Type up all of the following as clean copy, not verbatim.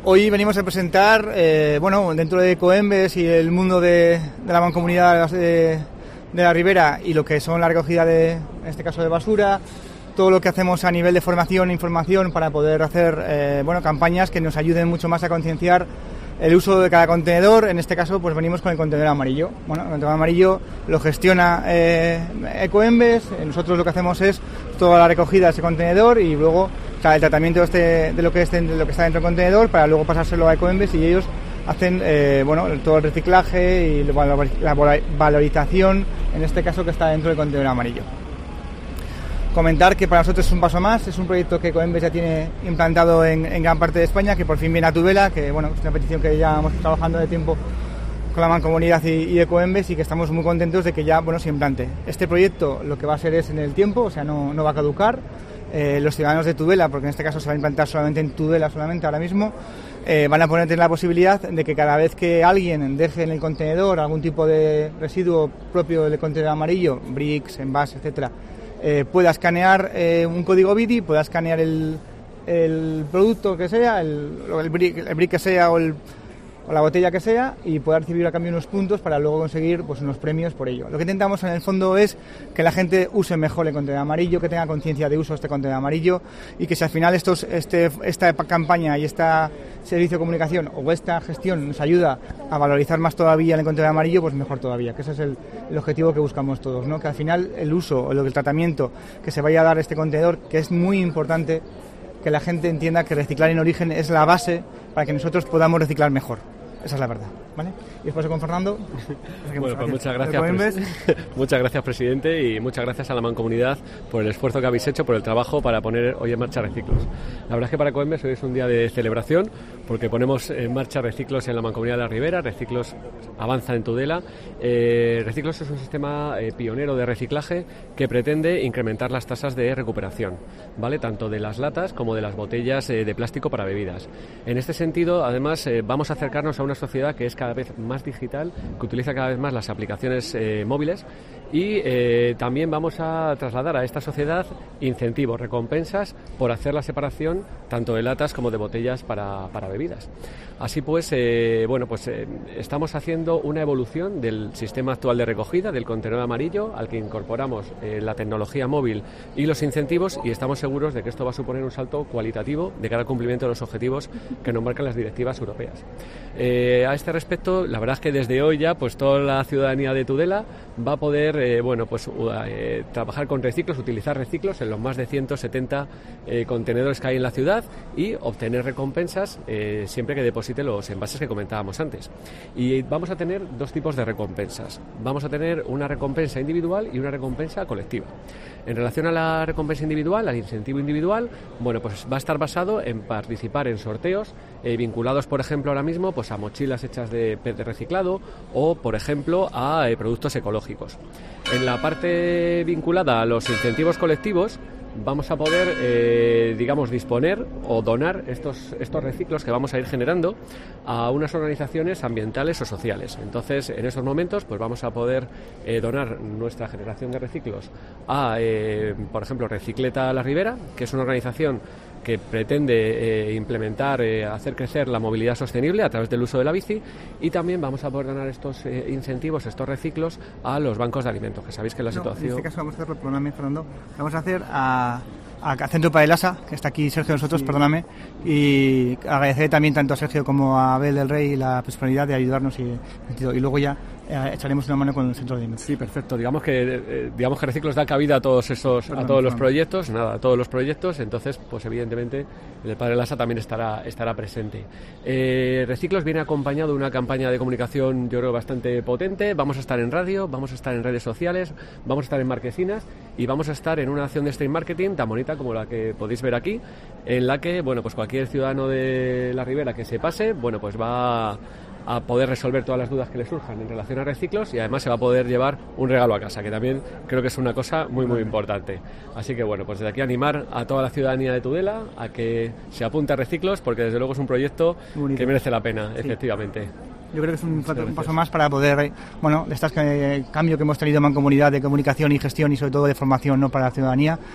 Hoy venimos a presentar, dentro de Ecoembes y el mundo de la mancomunidad de la Ribera y lo que son la recogida en este caso de basura, todo lo que hacemos a nivel de formación e información para poder hacer campañas que nos ayuden mucho más a concienciar el uso de cada contenedor. En este caso pues venimos con el contenedor amarillo. Bueno, el contenedor amarillo lo gestiona Ecoembes. Nosotros lo que hacemos es toda la recogida de ese contenedor y luego el tratamiento de lo que está dentro del contenedor para luego pasárselo a Ecoembes y ellos hacen todo el reciclaje y la valorización, en este caso, que está dentro del contenedor amarillo. Comentar que para nosotros es un paso más, es un proyecto que Ecoembes ya tiene implantado en gran parte de España, que por fin viene a Tudela, que es una petición que ya hemos trabajando de tiempo con la Mancomunidad y Ecoembes y que estamos muy contentos de que ya se implante. Este proyecto lo que va a ser es en el tiempo, o sea, no va a caducar. Los ciudadanos de Tudela, porque en este caso se va a implantar solamente en Tudela ahora mismo, van a poder tener la posibilidad de que cada vez que alguien deje en el contenedor algún tipo de residuo propio del contenedor amarillo, bricks, envases, etcétera, pueda escanear un código BIDI, pueda escanear el producto que sea, el brick que sea o la botella que sea, y pueda recibir a cambio unos puntos para luego conseguir unos premios por ello. Lo que intentamos en el fondo es que la gente use mejor el contenedor amarillo, que tenga conciencia de uso de este contenedor amarillo y que si al final esta campaña y este servicio de comunicación o esta gestión nos ayuda a valorizar más todavía el contenedor amarillo, pues mejor todavía, que ese es el objetivo que buscamos todos, ¿no? Que al final el uso o el tratamiento que se vaya a dar a este contenedor, que es muy importante que la gente entienda que reciclar en origen es la base para que nosotros podamos reciclar mejor. Esa es la verdad, ¿vale? Y después con Fernando. Bueno, pues muchas gracias, presidente, y muchas gracias a la Mancomunidad por el esfuerzo que habéis hecho, por el trabajo para poner hoy en marcha Reciclos. La verdad es que para Ecoembes hoy es un día de celebración porque ponemos en marcha Reciclos en la Mancomunidad de la Ribera. Reciclos avanza en Tudela. Reciclos es un sistema pionero de reciclaje que pretende incrementar las tasas de recuperación, ¿vale? Tanto de las latas como de las botellas de plástico para bebidas. En este sentido, además, vamos a acercarnos a una sociedad que es cada vez más digital, que utiliza cada vez más las aplicaciones móviles y también vamos a trasladar a esta sociedad incentivos, recompensas por hacer la separación tanto de latas como de botellas para bebidas. Así pues, estamos haciendo una evolución del sistema actual de recogida del contenedor amarillo al que incorporamos la tecnología móvil y los incentivos, y estamos seguros de que esto va a suponer un salto cualitativo de cara al cumplimiento de los objetivos que nos marcan las directivas europeas. A este respecto, la verdad es que desde hoy ya toda la ciudadanía de Tudela va a poder trabajar con reciclos, utilizar reciclos en los más de 170 contenedores que hay en la ciudad y obtener recompensas siempre que deposite los envases que comentábamos antes. Y vamos a tener dos tipos de recompensas. Vamos a tener una recompensa individual y una recompensa colectiva. En relación a la recompensa individual, al incentivo individual, va a estar basado en participar en sorteos vinculados, por ejemplo, ahora mismo a mochilas hechas de PET de reciclado o, por ejemplo, a productos ecológicos. En la parte vinculada a los incentivos colectivos, vamos a poder, disponer o donar estos reciclos que vamos a ir generando a unas organizaciones ambientales o sociales. Entonces, en esos momentos, vamos a poder donar nuestra generación de reciclos a, por ejemplo, Recicleta La Ribera, que es una organización que pretende implementar, hacer crecer la movilidad sostenible a través del uso de la bici, y también vamos a poder donar estos incentivos, estos reciclos, a los bancos de alimentos, que sabéis que la situación... En este caso vamos a hacerlo, perdóname, Fernando, vamos a hacer a Centro Padelasa, que está aquí Sergio nosotros, sí. Perdóname, y agradecer también tanto a Sergio como a Abel del Rey la disponibilidad de ayudarnos y luego ya echaremos una mano con el centro de alimentos. Sí, perfecto. Digamos que Reciclos da cabida a todos los proyectos, entonces evidentemente el Padre Lasa también estará presente. Reciclos viene acompañado de una campaña de comunicación, yo creo, bastante potente. Vamos a estar en radio, vamos a estar en redes sociales, vamos a estar en marquesinas y vamos a estar en una acción de stream marketing tan bonita como la que podéis ver aquí, en la que cualquier ciudadano de la Ribera que se pase, va a poder resolver todas las dudas que le surjan en relación a reciclos, y además se va a poder llevar un regalo a casa, que también creo que es una cosa muy muy importante. Así que desde aquí animar a toda la ciudadanía de Tudela a que se apunte a Reciclos, porque desde luego es un proyecto que merece la pena, sí. Efectivamente. Yo creo que es un paso más para poder, de este cambio que hemos tenido en Mancomunidad de comunicación y gestión y sobre todo de formación, ¿no?, para la ciudadanía.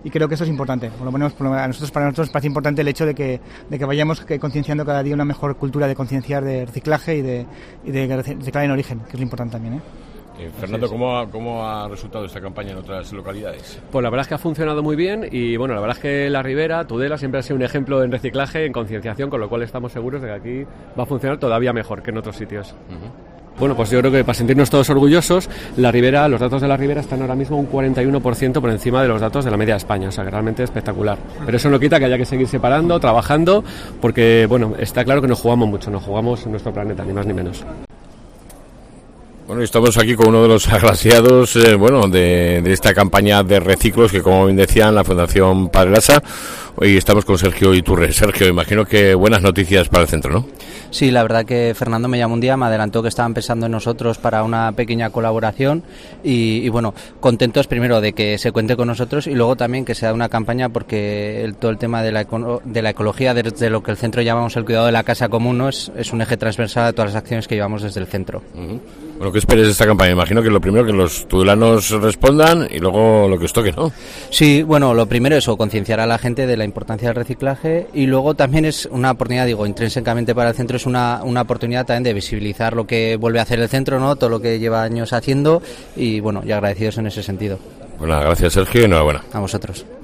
y creo que eso es importante. Por lo menos para nosotros parece importante el hecho de que vayamos concienciando cada día una mejor cultura de concienciar de reciclaje y de reciclar en origen, que es lo importante también, Fernando, ¿cómo ha resultado esta campaña en otras localidades? Pues la verdad es que ha funcionado muy bien y bueno, la verdad es que La Ribera, Tudela, siempre ha sido un ejemplo en reciclaje, en concienciación, con lo cual estamos seguros de que aquí va a funcionar todavía mejor que en otros sitios. Uh-huh. Bueno, pues yo creo que para sentirnos todos orgullosos, La Ribera, los datos de La Ribera están ahora mismo un 41% por encima de los datos de la media de España, o sea que realmente espectacular. Pero eso no quita que haya que seguir separando, trabajando, porque bueno, está claro que nos jugamos mucho, nos jugamos nuestro planeta, ni más ni menos. Bueno, estamos aquí con uno de los agraciados, de esta campaña de reciclos que, como bien decían, la Fundación Padre Lasa. Hoy estamos con Sergio Iturre. Sergio, imagino que buenas noticias para el centro, ¿no? Sí, la verdad que Fernando me llamó un día, me adelantó que estaban pensando en nosotros para una pequeña colaboración y bueno, contentos primero de que se cuente con nosotros y luego también que sea una campaña porque todo el tema de la ecología, de lo que el centro llamamos el cuidado de la casa común, ¿no? es un eje transversal de todas las acciones que llevamos desde el centro. Uh-huh. Bueno, ¿qué esperes de esta campaña? Imagino que lo primero que los tudelanos respondan y luego lo que os toque, ¿no? Sí, bueno, lo primero es concienciar a la gente de la importancia del reciclaje y luego también es una oportunidad, intrínsecamente para el centro es una oportunidad también de visibilizar lo que vuelve a hacer el centro, ¿no? Todo lo que lleva años haciendo y bueno, y agradecidos en ese sentido. Bueno, gracias Sergio y enhorabuena. A vosotros.